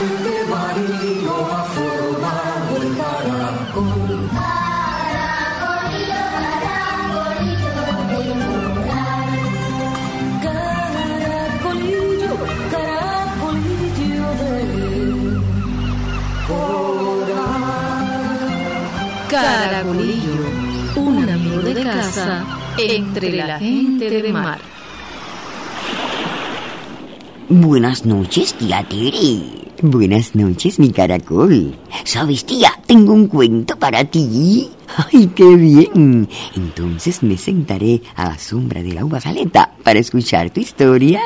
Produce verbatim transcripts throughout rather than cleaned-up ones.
de marino ha formado el caracol. Caracolillo, caracolillo del coral. Caracolillo, caracolillo del coral. Caracolillo, un amigo de casa entre la gente de mar. Buenas noches, tía Tere. Buenas noches, mi caracol. ¿Sabes, tía? Tengo un cuento para ti. ¡Ay, qué bien! Entonces me sentaré a la sombra de la uva galeta para escuchar tu historia.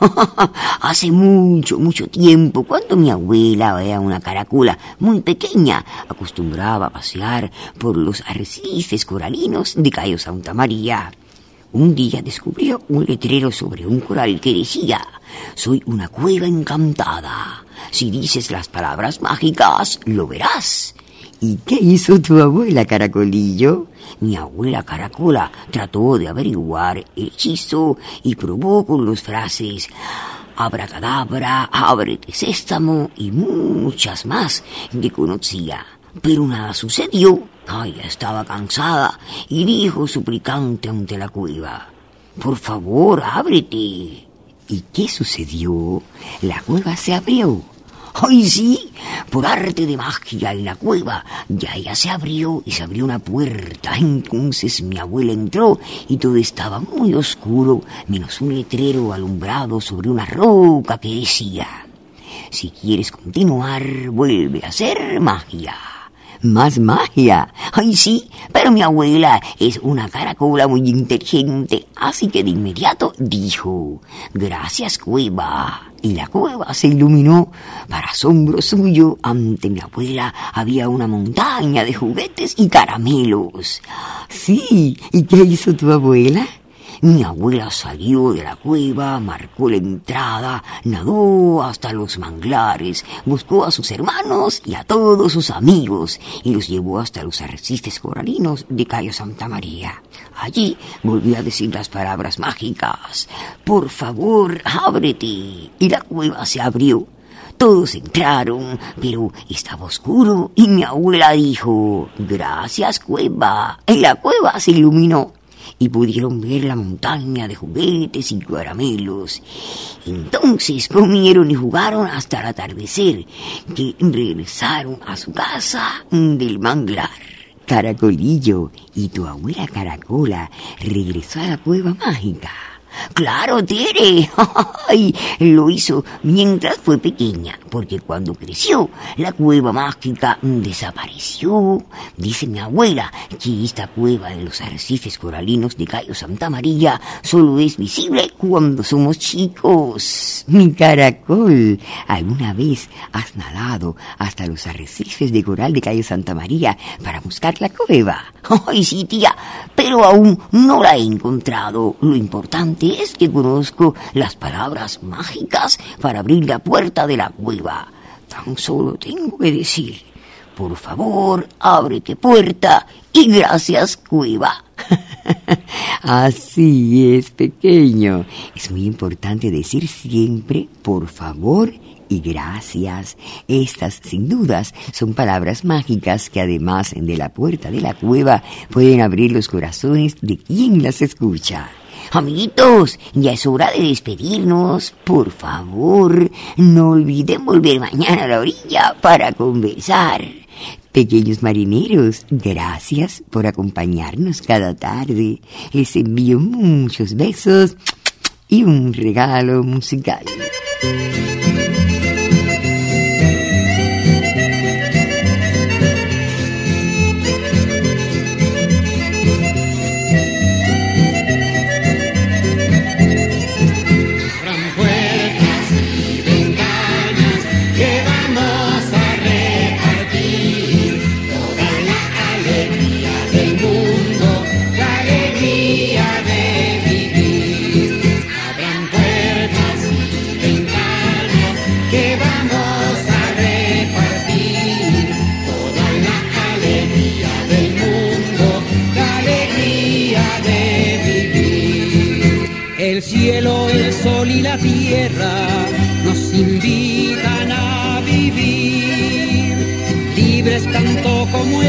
Hace mucho, mucho tiempo, cuando mi abuela era una caracola muy pequeña, acostumbraba a pasear por los arrecifes coralinos de Cayo Santa María. Un día descubrió un letrero sobre un coral que decía: soy una cueva encantada. Si dices las palabras mágicas, lo verás. ¿Y qué hizo tu abuela, Caracolillo? Mi abuela Caracola trató de averiguar el hechizo y probó con las frases abracadabra, ábrete sésamo y muchas más que conocía. Pero nada sucedió. Ay, estaba cansada y dijo suplicante ante la cueva: por favor, ábrete. ¿Y qué sucedió? La cueva se abrió. ¡Ay, sí! Por arte de magia en la cueva ya ella se abrió y se abrió una puerta. Entonces mi abuela entró y todo estaba muy oscuro, menos un letrero alumbrado sobre una roca que decía: si quieres continuar, vuelve a hacer magia. ¿Más magia? ¡Ay, sí! Pero mi abuela es una caracola muy inteligente, así que de inmediato dijo: gracias, cueva. Y la cueva se iluminó. Para asombro suyo, ante mi abuela había una montaña de juguetes y caramelos. Sí, ¿y qué hizo tu abuela? Mi abuela salió de la cueva, marcó la entrada, nadó hasta los manglares, buscó a sus hermanos y a todos sus amigos y los llevó hasta los arrecifes coralinos de Cayo Santa María. Allí volvió a decir las palabras mágicas: por favor, ábrete. Y la cueva se abrió. Todos entraron, pero estaba oscuro y mi abuela dijo: gracias, cueva. Y la cueva se iluminó y pudieron ver la montaña de juguetes y caramelos. Entonces comieron y jugaron hasta el atardecer, que regresaron a su casa del manglar. Caracolillo, ¿y tu abuela Caracola regresó a la cueva mágica? ¡Claro, Tere! ¡Ay! Lo hizo mientras fue pequeña, porque cuando creció, la cueva mágica desapareció. Dice mi abuela que esta cueva de los arrecifes coralinos de Cayo Santa María solo es visible cuando somos chicos. Mi caracol, ¿alguna vez has nadado hasta los arrecifes de coral de Cayo Santa María para buscar la cueva? ¡Ay, sí, tía! Pero aún no la he encontrado. Lo importante es que conozco las palabras mágicas para abrir la puerta de la cueva. Tan solo tengo que decir: por favor, ábrete puerta y gracias, cueva. Así es, pequeño. Es muy importante decir siempre por favor y gracias. Estas, sin dudas, son palabras mágicas que, además de la puerta de la cueva, pueden abrir los corazones de quien las escucha. Amiguitos, ya es hora de despedirnos. Por favor, no olviden volver mañana a la orilla para conversar. Pequeños marineros, gracias por acompañarnos cada tarde. Les envío muchos besos y un regalo musical. El cielo, el sol y la tierra nos invitan a vivir.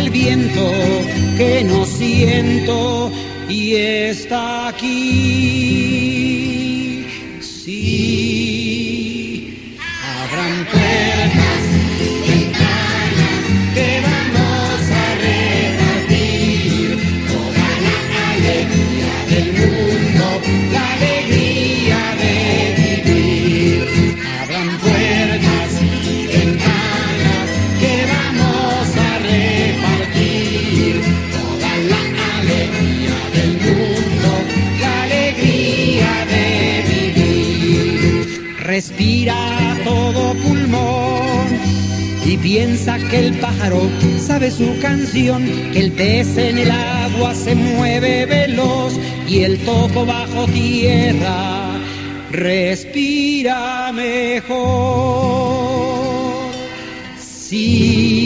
el viento que no siento y está aquí. Sí, abran puertas, ventanas, que vamos a repartir toda la alegría del mundo, la alegría de vivir. Abran puertas y ventanas, que vamos a repartir toda la alegría del mundo, la alegría de vivir. Respira todo pulmón y piensa que el pájaro sabe su canción, que el pez en el agua se mueve veloz y el topo bajo tierra respira mejor. Sí.